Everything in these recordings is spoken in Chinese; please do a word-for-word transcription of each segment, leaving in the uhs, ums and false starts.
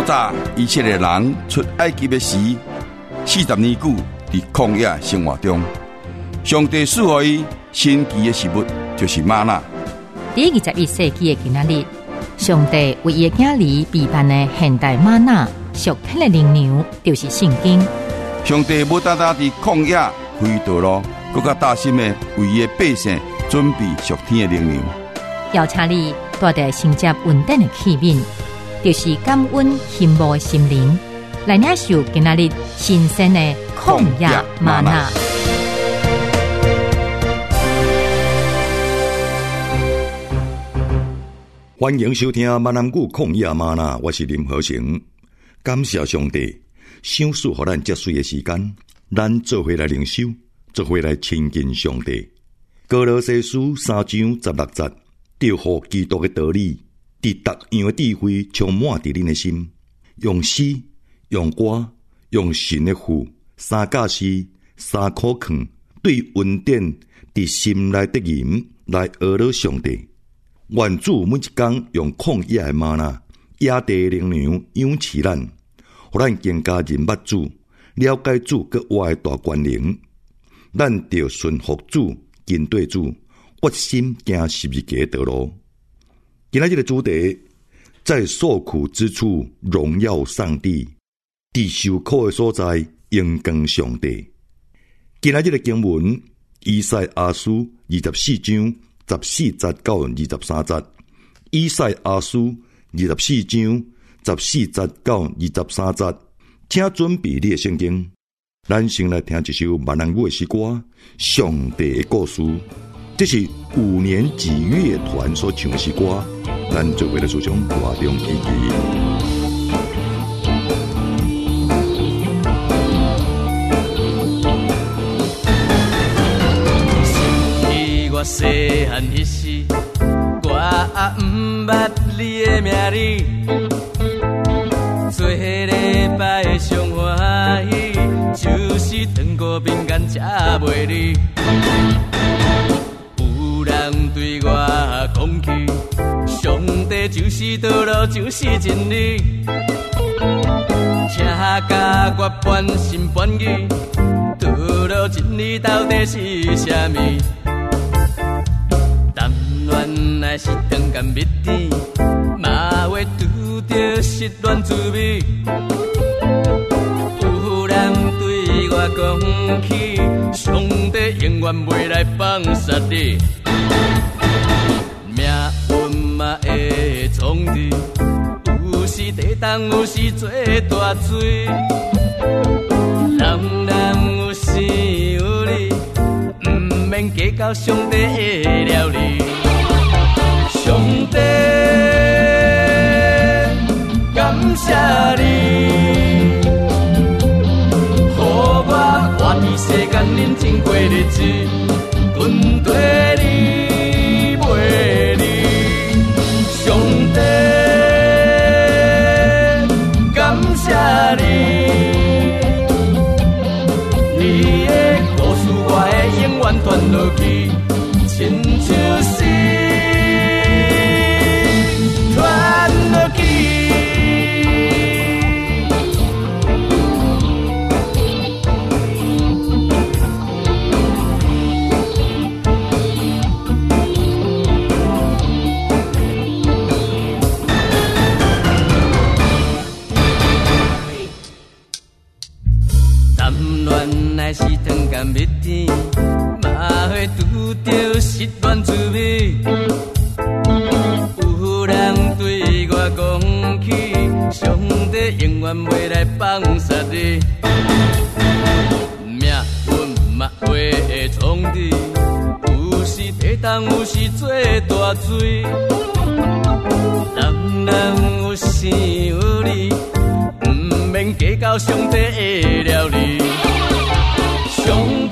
早以前的人出埃及的时，四十年久伫曠野生活中，上帝赐予伊神奇的食物，就是吗哪。 第二十一世纪的今仔日，上帝为伊的囝儿备办的现代吗哪属天的灵粮，就是圣经。 上帝无单单伫曠野开道路，更加大心的为伊的百姓准备属天的灵粮。 邀请你带着承接稳定的器皿，就是感恩羡慕的心灵，来领受今仔日新鲜的曠野嗎哪。 欢迎收听闽南语曠野嗎哪，我是林和成。感谢上帝赏赐予咱这水的时间，咱做伙来灵修，做伙来亲近上帝。歌罗西書三章十六節，著予基督的道理，佇逐樣的智慧充滿佇恁的心，用詩、用歌、用神的父，三架詩、三苦勸，對恩典佇心內的人來學了上帝。願主每一天用曠野的嗎哪、野地靈糧養飼咱，互咱更加認捌主，了解主佮活的大權能。咱著順服主，跟對主，決心行十字架的道路。今仔日的主題，在受苦之處榮耀上帝，佇受苦的所在榮光上帝。今仔日的經文，以賽亞書二十四章十四節到二十三節，以賽亞書二十四章十四節到二十三節，請準備你的聖經。咱先來聽一首閩南語的詩歌《上帝的故事》，這是五年級樂團所唱的詩歌，咱做為了思想大眾意義。 我細漢迄時，我也毋捌你的名字，做禮拜上歡喜，就是當過餅乾吃袂離。有人對我講起，上帝就是道路，就是真理，請甲我半心半意，道路真理到底是啥物？原來是長甘蜜甜，嘛會拄着失戀滋味。有人對我講起，上帝永遠袂來放殺你。命運嘛會創治，有時地動，有時做大水。人人有生有理，毋免計較上帝會了你。上帝，感謝你，予我活佇世間認真過日子，阮對你袂離。上帝，感謝你，你的故事我會永遠傳落去，親像是是長甘蜜甜，嘛會拄着失戀滋味。有人對我講起，上帝永遠袂來放殺你。命運嘛會創治，有時地動，有時做大水。人人有生有理，毋免計較上帝會了你。上帝，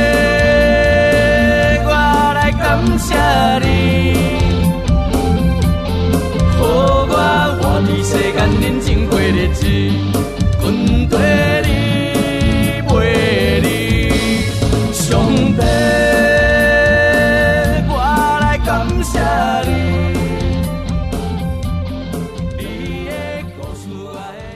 我來感謝你，予我活佇世間認真過日子，阮對你袂離。上帝，我來感謝你，你的故事我會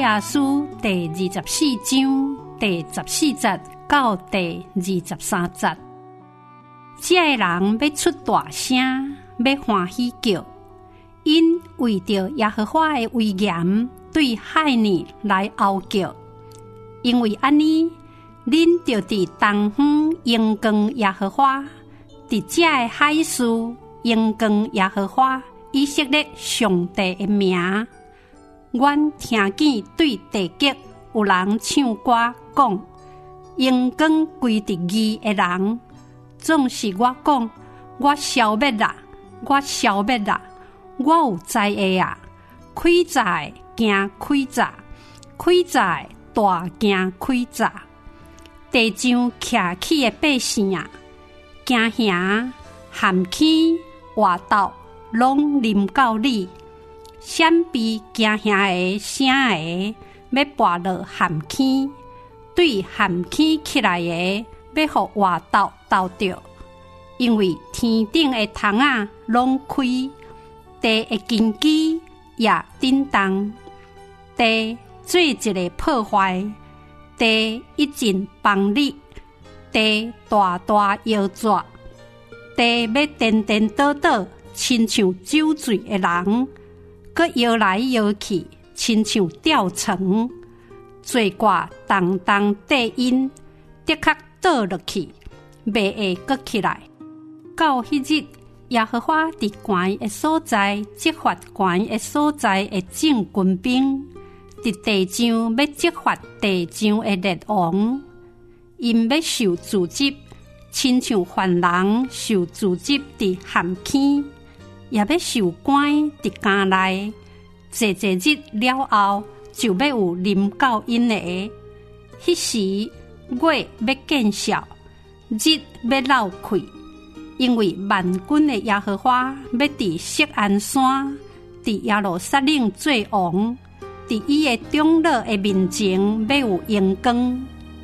亚书第二十四章第十四节到第二十三节。这个人要出大声，要欢喜叫，因为着耶和华的威严对海尼来嗷叫。因为安尼，恁就伫东方荣光耶和华，伫这个海事荣光耶和华以色列上帝的名。阮听见对地极有人唱歌讲，荣光归伫伊的人，总是我讲，我消灭啦，我消灭啦，我有灾厄啊！开闸惊开闸，开闸大惊开闸。地上徛起的百姓啊，惊吓含起活斗，拢临到你。闪避惊吓的声的，要跋落含起；对含起起来的，要互活斗斗着。因为天顶的窗啊拢开，地的根基也震动，地做一个破坏，地一阵崩裂，地大大摇拽，地要颠颠倒倒，亲像酒醉的人。佮摇来摇去，亲像吊床，罪过重重地因，的确倒落去，袂会佮起来。到迄日，耶和华伫悬的所在，执法悬的所在的众军兵，伫地上要执法地上的列王，因要受诛责，亲像犯人受诛责伫含坑。也要受关伫监内，坐坐日了后，就要有临到因的。迄时月要见效，日要漏开，因为万军的耶和华要伫锡安山，伫耶路撒冷做王，伫伊的长老的面前要有荣光。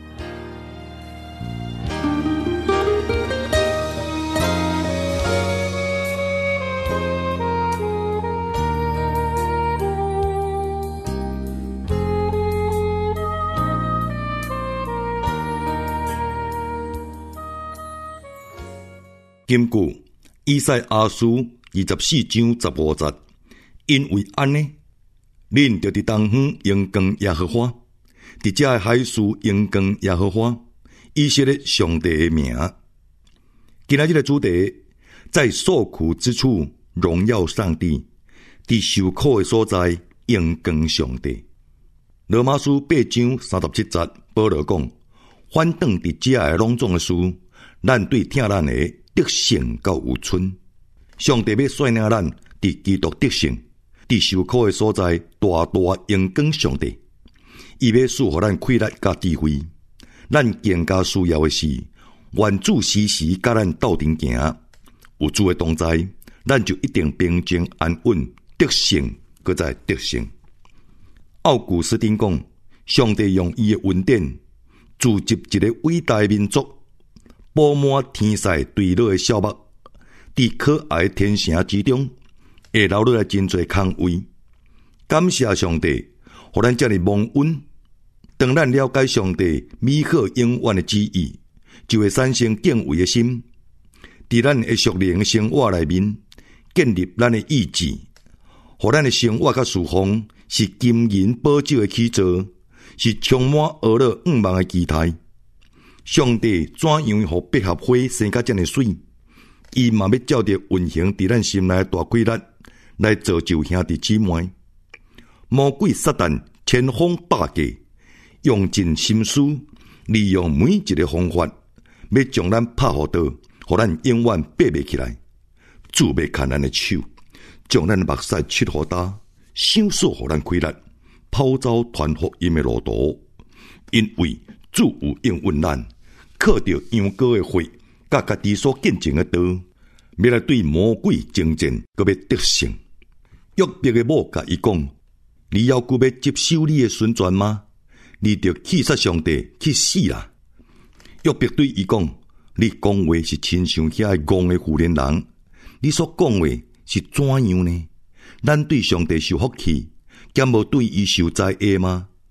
根據以賽亞書二十四章十五節，因為安呢，恁就佇東方榮光耶和華，佇這個海事榮光耶和華，以色列上帝的名。今仔日的主題，在受苦之處榮耀上帝，佇受苦的所在榮光上帝。羅馬書八章三十七節，保羅講：反倒佇這個攏總的事，咱對聽咱的得勝到有存。上帝要率領咱佇基督得勝，佇受苦的所在大大榮光上帝。伊要賜予咱氣力甲智慧，咱更加需要的是願主時時甲咱鬥陣行。有主的同在，咱就一定平靜安穩，得勝擱再得勝。奧古斯丁講，上帝用伊的恩典組織一個偉大的民族，布滿天使對落的小目，佇可愛的天城之中，會留落來真濟空位。感謝上帝，互咱遮爾蒙恩。當咱了解上帝美好永遠的旨意，就會產生敬畏的心，佇咱的屬靈生活內面建立咱的意志，互咱的生活甲事奉是金銀寶石的起造，是充滿娛樂願望的期待。上帝怎樣互百合花生甲遮爾水？伊嘛要照着運行佇咱心內大規律來造就兄弟姊妹。魔鬼撒旦千方百計，用盡心思，利用每一個方法，要將咱拍互倒，互咱永遠爬袂起來。主要看咱的手，將咱目屎切互焦，想索互咱開力，跑走傳福音的路途。因為主有應允咱，靠着羊羔的血，甲家己所見證的道，要來對魔鬼征戰，閣要得勝。約伯的某甲伊講：你猶佫要接受你的宣傳嗎？你着氣殺上帝去死啦！約伯對伊講：你講話是親像遐個戇的婦人人，你所講話是怎樣呢？咱對上帝受福氣，兼無對伊受災厄嗎？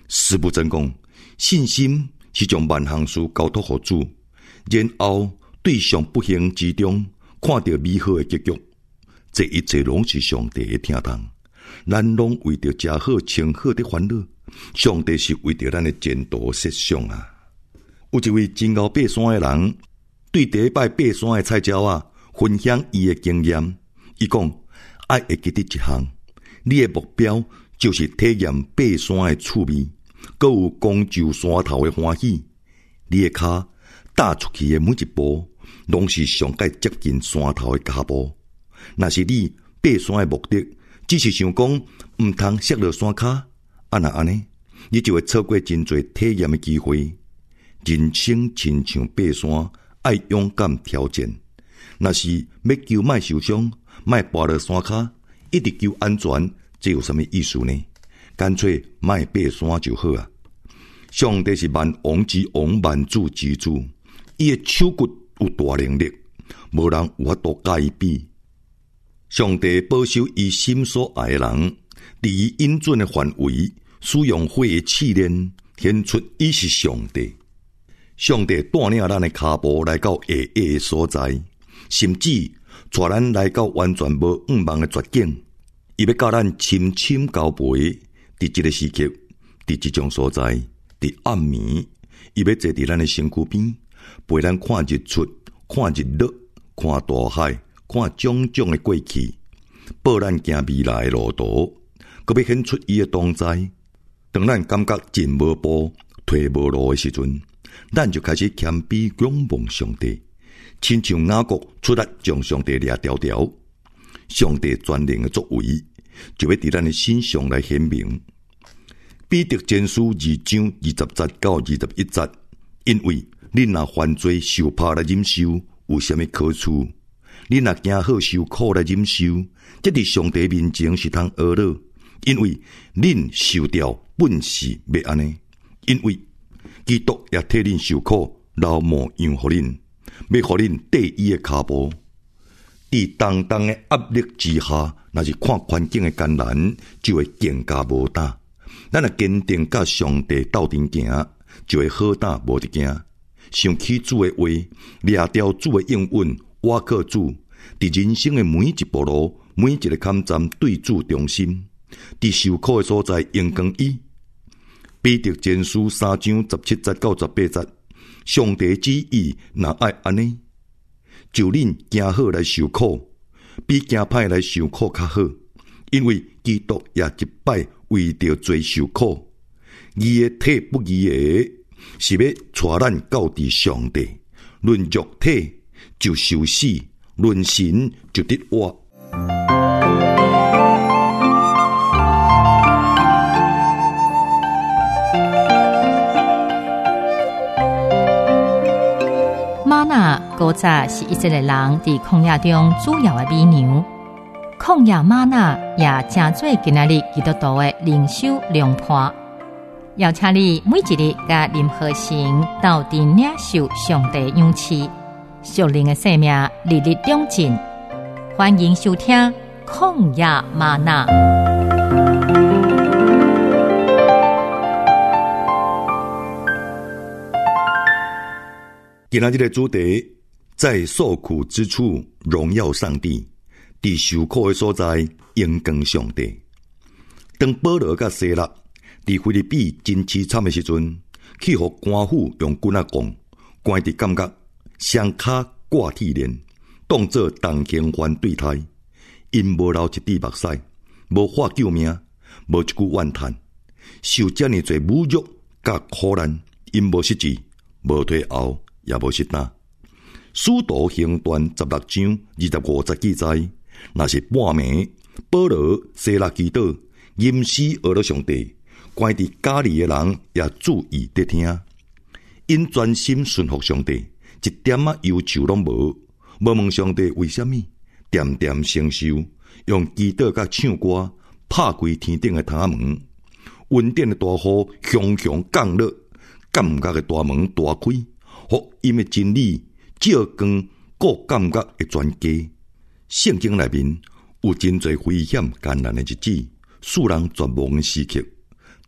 师父真讲，信心是将万项事交托予主，然后对上不幸之中看到美好的结局。这一切拢是上帝的听堂，咱拢为着食好穿好的烦恼，上帝是为着咱的前途设想啊！有一位真敖爬山的人，对第一摆爬山的菜鸟啊，分享伊的经验。伊讲，爱会记得一项，你的目标就是体验爬山的趣味，搁有攻就山头的欢喜。你的脚踏出去的每一步，拢是上界接近山头的脚步。若是你爬山的目的，只是想讲毋通摔落山骹，啊那安尼，你就会错过真侪体验的机会。人生亲像爬山，爱勇敢挑战。若是要求莫受伤，莫跋落山骹，一直求安全，这有什么意思呢？干脆莫爬山就好啊！上帝是万王之王，万主之主，伊的手骨有大能力，无人有法度甲伊比。上帝保守伊心所爱的人，伫伊应准的范围，使用火的试炼，显出伊是上帝。上帝带领咱的脚步来到下下的所在，甚至带咱来到完全无五望的绝境。伊要教咱深深交陪，伫这个时刻，伫这种所在，伫暗暝，伊要坐伫咱的身躯边，陪咱看日出，看日落，看大海，看种种的过去，报咱行未来的路途，搁要显出伊的同在。当咱感觉进无步，退无路的时阵，咱就开始谦卑仰望上帝，亲像雅各出力将上帝掠条条。上帝全能的作为，就要伫咱的身上来显明。彼得前书二章二十节到二十一节，因为你若犯罪受怕来忍受，有什么可处？你若惊好受苦来忍受，这伫上帝面前是通学乐，因为恁受掉本是要安尼，因为基督也替恁受苦，流冒样互恁，要互恁缀伊的脚步。伫重重的压力之下，若是看环境的艰难，就会更加无胆。咱若坚定甲上帝斗阵行，就会好胆无得惊。想起主的话，掠掉主的应允，倚靠主，伫人生的每一步路，每一个坎站对主忠心，伫受苦的所在用光伊。彼得前书三章十七节到十八节，上帝旨意若爱安尼，就恁惊好来受苦，比惊歹来受苦较好，因为基督也一摆为着罪受苦，义的体不义的，是要带咱到伫上帝。论肉体就受死，论神就得活。 玛纳古早是以色列人伫曠野中主要的美牛，旷野玛纳也正做今仔日基督徒的灵修良伴。邀请你每一日甲任何行到底领受上帝勇气，属灵的生命日日长进。欢迎收听曠野嗎哪。 今仔日的主题，在受苦之处荣耀上帝，伫受苦的所在荣光上帝。当保罗甲西拉伫腓立比真凄惨的时阵，去互官府用棍仔讲，官伫感觉双骹挂铁链，当作同情犯对待。因无流一滴目屎，无法救命，无一句怨叹，受遮尔侪侮辱甲苦难，因无失志，无退后，也无失胆。使徒行传十六章二十五节记载，若是半暝，保罗、西拉祈祷，吟诗学了上帝，关伫家里的人也注意得听，因专心顺服上帝，一点仔忧愁拢无，无问上帝为什么，点点承受，用祈祷甲唱歌拍开天顶的窗门，温den的大雨熊熊降落，感觉的大门大开，福音的真理照光各感觉的全家。圣经内面有真侪危险艰难的日子，世人绝望的时刻，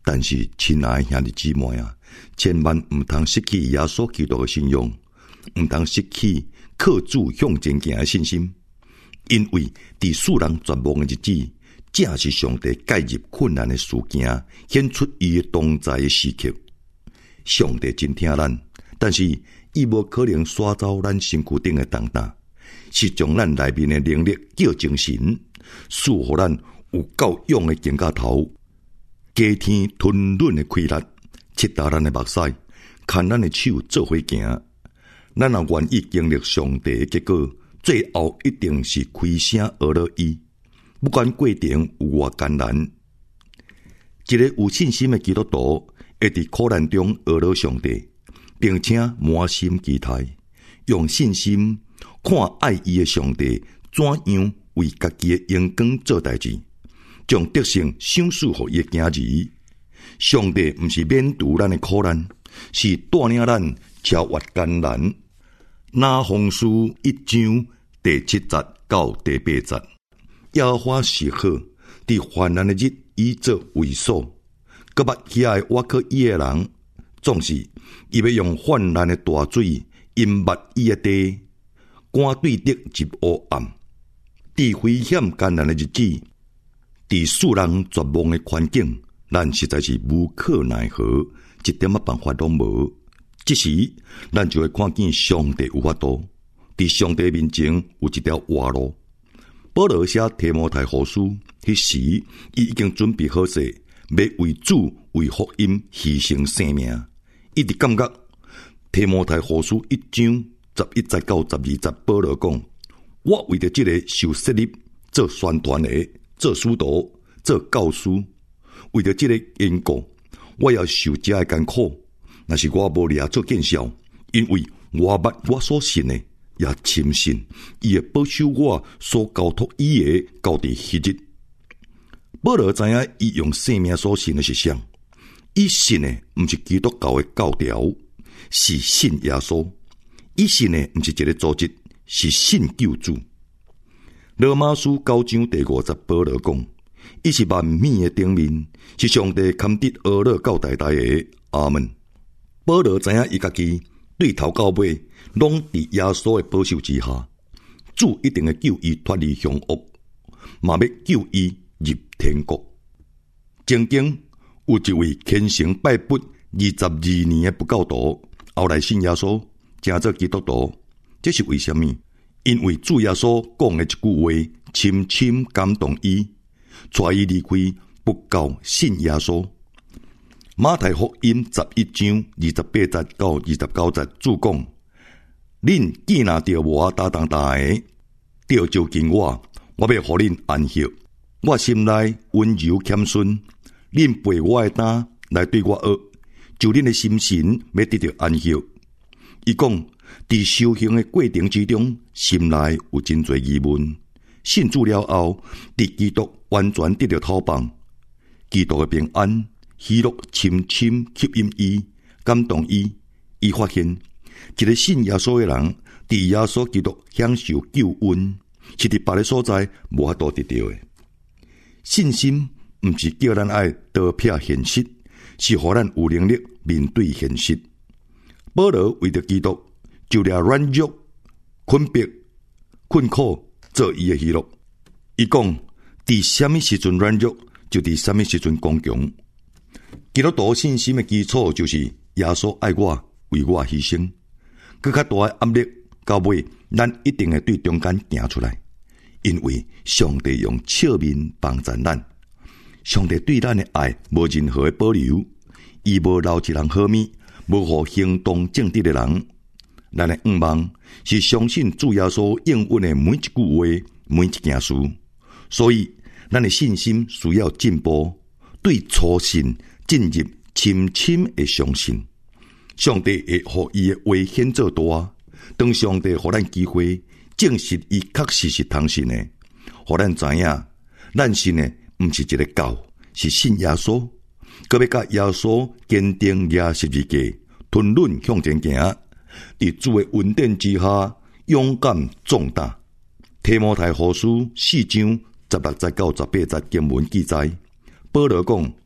但是亲爱的兄弟姊妹啊，千万唔通失去耶稣基督的信仰，唔通失去靠主向前行的信心。因为伫世人绝望的日子，正是上帝介入困难的事件，显出伊的同在的时刻。上帝真听咱，但是伊无可能刷走咱身躯顶的重担，是将咱内面的能力叫精神，赐予咱有够勇的肩胛头，加添吞润的气力，切打咱的目屎，牵咱的手做伙行。咱若愿意经历上帝的结果，最后一定是开声而乐意，不管过程有偌艰难。一个有信心的基督徒会伫苦难中而乐上帝，并且满心期待，用信心看爱伊的上帝怎样为家己的荣光做代志，将得胜赏赐予伊的囝儿。上帝毋是免除咱的苦难，是带领咱超越艰难。拿红书一章第七节到第八节，耶和华是好，伫患难的日以作为所。搁捌喜爱我可伊的人，总是伊要用患难的大水淹没伊的地，赶对敌入黑暗。伫危险艰难的日子，伫世人绝望的环境，咱实在是无可奈何，一点仔办法都无。这时，咱就会看见上帝有法度，伫上帝面前有一条活路。保罗写提摩太后书，迄时伊已经准备好势，要为主为福音牺牲生命。伊直感觉提摩太后书一章十一节到十二节，保罗讲：我为着这个受设立做宣传的、做使徒、做教师，为着这个缘故，我要受这个艰苦。若是我无掠做见效，因为我捌我所信的，也深信伊会保守我所交托伊的，到伫迄日。保罗知影伊用生命所信的是啥？伊信的毋是基督教的教条，是信耶稣；伊信的毋是一个组织，是信救主。罗马书九章第五节，保罗讲：伊是万米的顶面，是上帝堪得阿乐到代代的。阿门。保罗知影伊家己对头到尾拢伫耶稣的保守之下，主一定会救伊脱离凶恶，嘛要救伊入天国。曾经有一位虔诚拜佛二十二年的不教徒，后来信耶稣，成做基督徒。这是为什么？因为主耶稣讲的一句话，深深感动伊，带伊离开不教信耶稣。马太福音十一章二十八节到二十九节，主讲：恁见若着我大当大的，着就近我，我要互恁安息。我心内温柔谦逊，恁背我的担来对我学，就恁的心神要得到安息。伊讲，伫修行的过程之中，心内有真侪疑问，信主了后，伫基督完全得到透放，基督的平安。喜乐深深吸引伊，感动伊。伊发现，一个信耶稣的人，伫耶稣基督享受救恩，是伫别个所在无法度得到的。信心毋是叫咱爱逃避现实，是互咱有能力面对现实。保罗为着基督，就掠软弱、困迫、困苦做伊的喜乐。伊讲，伫什么时阵软弱，就伫什么时阵刚强。基督徒信心的基础就是耶稣爱我，为我牺牲。更较大的压力到尾，咱一定会对中间行出来，因为上帝用笑面帮助咱。上帝对咱的爱无任何的保留，伊无留一人好物，无互行动正直的人。咱的愿望是相信主耶稣应允的每一句话，每一件事。所以，咱的信心需要进步，对初信进入深深的相信，上帝会互伊的话显做大。当上帝互咱机会，证实伊确实是通信的，互咱知影，咱信的毋是一个教，是信耶稣。搁要甲耶稣坚定抓十字架，吞忍向前行，伫主的恩典之下，勇敢壮大。提摩太后书四章十六节到十八节经文记载，保罗讲：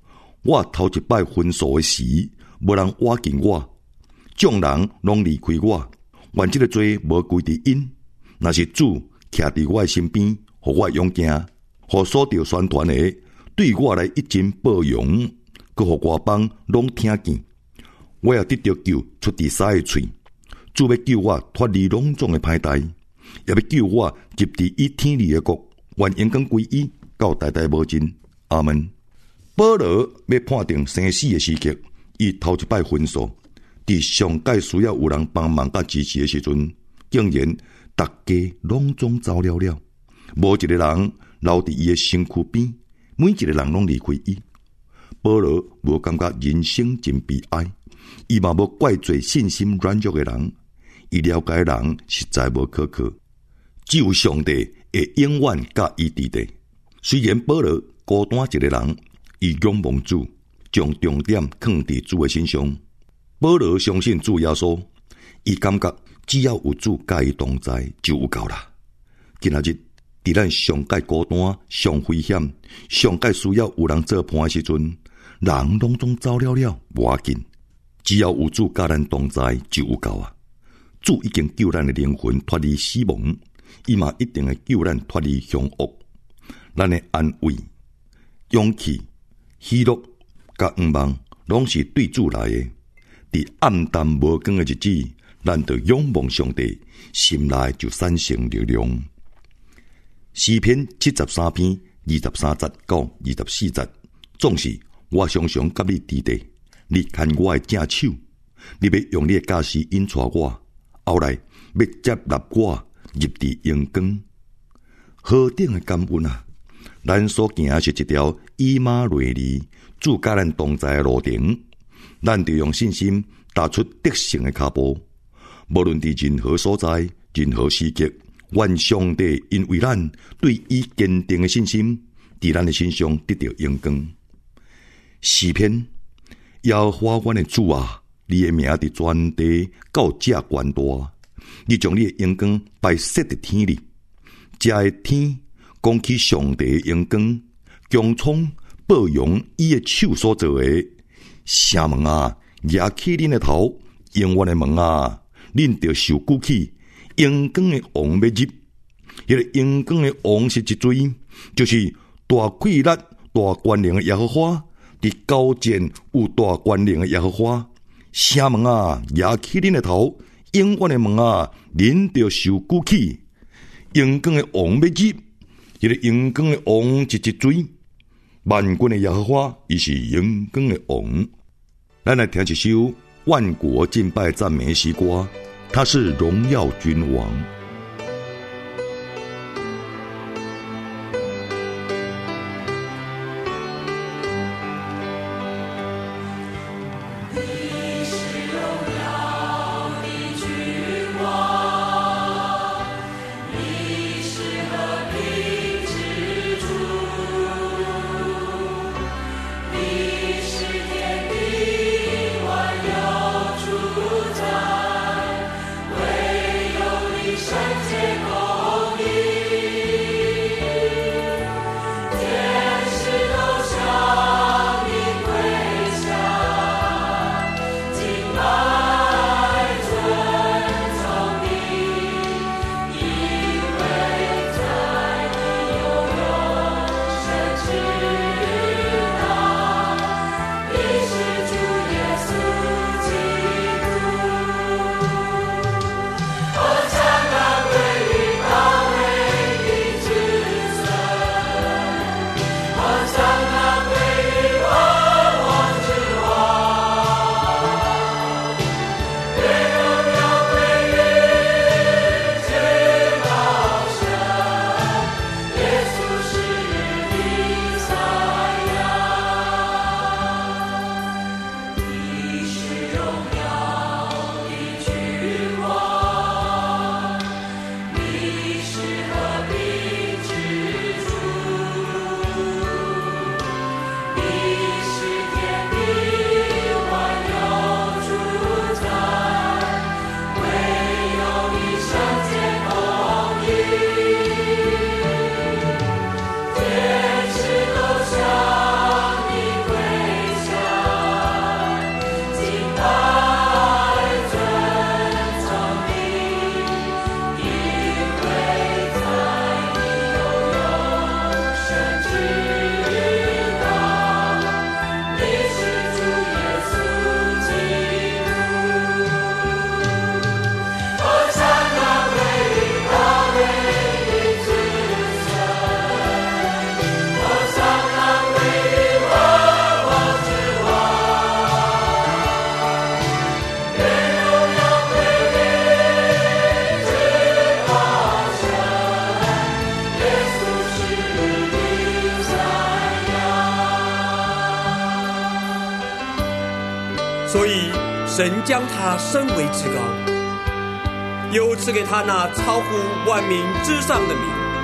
我头一摆分数的时，无人挖近我，众人拢离开我。愿这个罪无归伫因，若是主徛伫我的身边，互我勇惊，互所着宣传的对我来一针报用，佮互外邦拢听见。我也得着救出第三个喙，主要救我脱离拢总的歹代，也要救我入伫伊天理的国，愿荣光归伊，到代代无尽。阿门。保罗要判定生死的时刻，伊头一摆分数，伫上界需要有人帮忙甲支持的时阵，竟然大家拢总走了了，无一个人留伫伊的身躯边，每一个人拢离开伊。保罗无感觉人生真悲哀，伊嘛无怪罪信心软弱的人，伊了解的人实在无可靠，只有上帝会永远甲伊伫地。虽然保罗孤单一个人，伊仰望主，将重点放伫主的身上。保罗相信主耶稣，伊感觉只要有主甲伊同在就有够啦。今仔日伫咱上界孤单、上危险、上界需要有人做伴的时阵，人拢总走了了，无要紧。只要有主甲咱同在就有够啊！主已经救咱的灵魂脱离死亡，伊嘛一定会救咱脱离凶恶。咱的安慰、勇气、喜乐、甲愿望，拢是对主来的。伫暗淡无光的日子，咱就仰望上帝，心内就产生力量。诗篇七十三篇二十三节到二十四节，总是我常常甲你伫地，你牵我的正手，你要用你的驾驶引带我，后来要接纳我入伫阳光。何等的感恩啊！咱所行的是一条以马内利、主甲咱同在的路程，咱就用信心踏出得胜的脚步。无论伫任何所在、任何时刻，愿上帝因为咱对伊坚定的信心，伫咱的身上得到阳光。诗篇：耶和华阮的主啊，你的名伫全地到这悬大，你将你的阳光摆设伫天里，这的天讲起上帝的阳光，强冲报扬伊的手所做的。城门啊，举起恁的头，永远的门啊，恁就受举起。阳光的王要入，迄个阳光的王是一位，就是大气力、大权能的耶和华，伫高见有大权能的耶和华。城门啊，举起恁的头，永远的门啊，恁就受举起。阳光的王要入，迄个阳光的王是一位，万军的耶和华，伊是阳光的王。咱来听一首万国敬拜赞美诗歌，他是荣耀君王。 上神将他升为至高，又赐给他那超乎万民之上的名，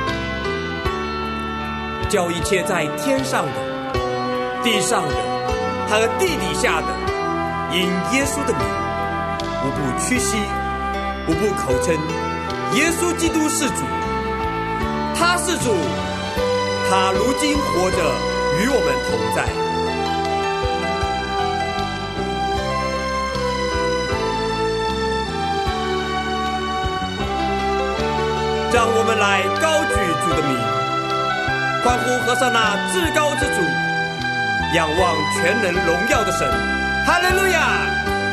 叫一切在天上的、地上的和地底下的，因耶稣的名，无不屈膝，无不口称耶稣基督是主。他是主，他如今活着，与我们同在。让我们来高举主的名，欢呼和尚那至高之主，仰望全能荣耀的神。哈利路亚！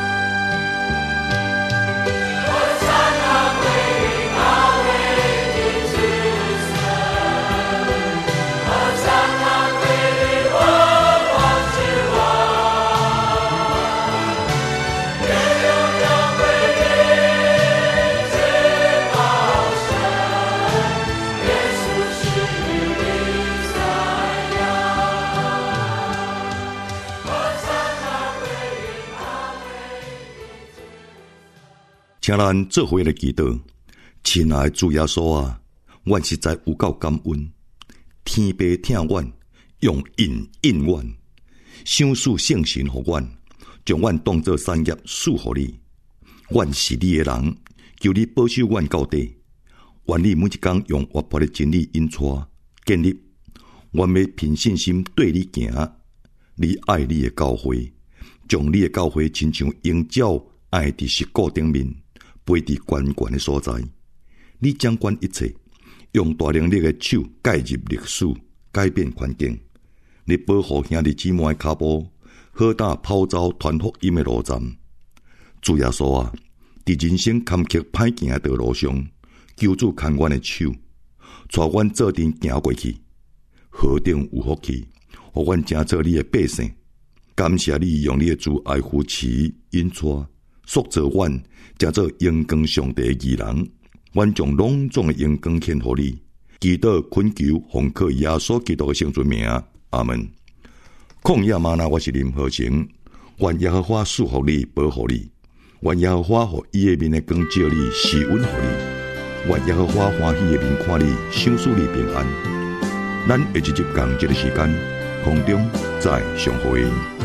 请咱做伙来祈祷。亲爱的主耶稣啊，阮实在有够感恩，天父疼阮，用恩应阮，赏赐圣神予阮，将阮当作产业赐予你。阮是你的人，求你保守阮到底。愿你每一天用活泼的真理引带建立，阮要凭信心对你行。你爱你的教会，将你的教会亲像鹰鸟爱伫石固顶面，飞伫悬悬的所在。你掌管一切，用大能力的手介入历史，改变环境。你保护兄弟姊妹的脚步，好打跑走传福音的路站。主耶稣啊，伫人生坎坷歹行的道路上，求主牵阮的手，带阮做阵行过去。何等有福气，互阮成做你的百姓。感谢你用你的慈爱扶持引带，塑造阮成做荣光上帝的义人。阮将隆重的荣光献予你，祈祷恳求奉靠耶稣基督的圣尊名，阿门。旷野吗哪，我是林和成。愿耶和华赐福你，保护你。愿耶和华予伊的面的光照你，施恩予你。愿耶和华欢喜的面看你，赏赐你平安。咱下一集讲这个时间，空中再相会。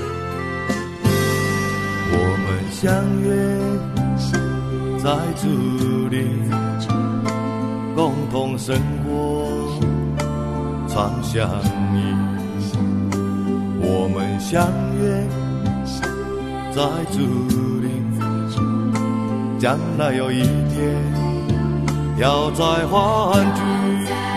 我们相约在主里，共同生活，常相依。我们相约在主里，将来有一天要再欢聚。